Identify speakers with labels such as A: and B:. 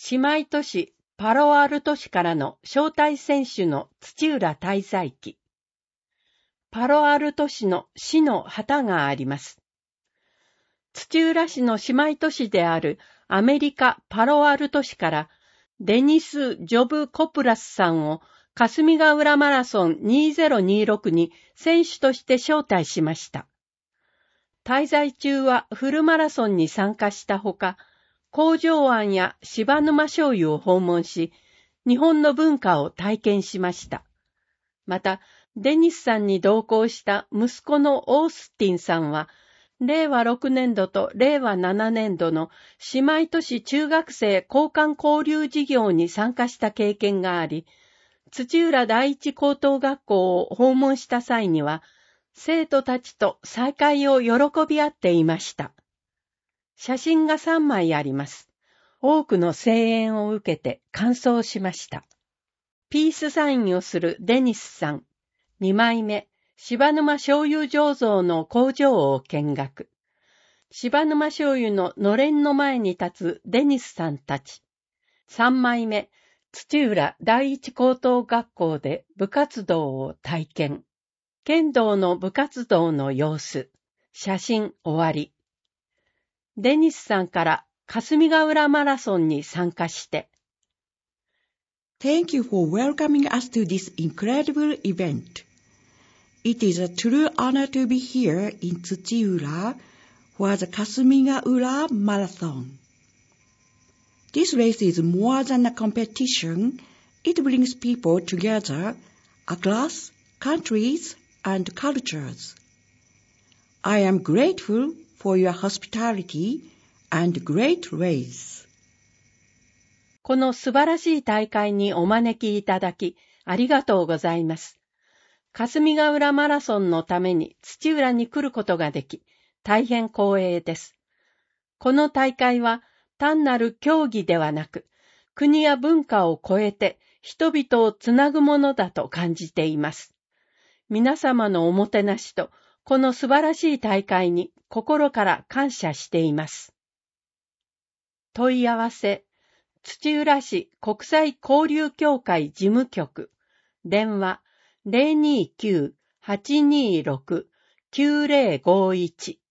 A: 姉妹都市パロアルト市からの招待選手の土浦滞在記。パロアルト市の市の旗があります。土浦市の姉妹都市であるアメリカパロアルト市からデニス・ジョブ・コプラスさんを霞ヶ浦マラソン2026に選手として招待しました。滞在中はフルマラソンに参加したほか、工場庵や柴沼醤油を訪問し、日本の文化を体験しました。また、デニスさんに同行した息子のオースティンさんは、令和6年度と令和7年度の姉妹都市中学生交換交流事業に参加した経験があり、土浦第一高等学校を訪問した際には、生徒たちと再会を喜び合っていました。写真が3枚あります。多くの声援を受けて感想しました。ピースサインをするデニスさん。2枚目、柴沼醤油醸造の工場を見学。柴沼醤油ののれんの前に立つデニスさんたち。3枚目、土浦第一高等学校で部活動を体験。剣道の部活動の様子。写真終わり。デニスさんから霞ヶ浦マラソンに参加して。
B: Thank you for welcoming us to this incredible event. It is a true honor to be here in Tsuchiura for the Kasumigaura Marathon. This race is more than a competition. It brings people together across countries and cultures. I am grateful for your hospitality and great race.
A: この素晴らしい大会にお招きいただき、ありがとうございます。霞ヶ浦マラソンのために土浦に来ることができ、大変光栄です。この大会は単なる競技ではなく、国や文化を超えて人々をつなぐものだと感じています。皆様のおもてなしと、この素晴らしい大会に心から感謝しています。問い合わせ、土浦市国際交流協会事務局、電話 029-826-9051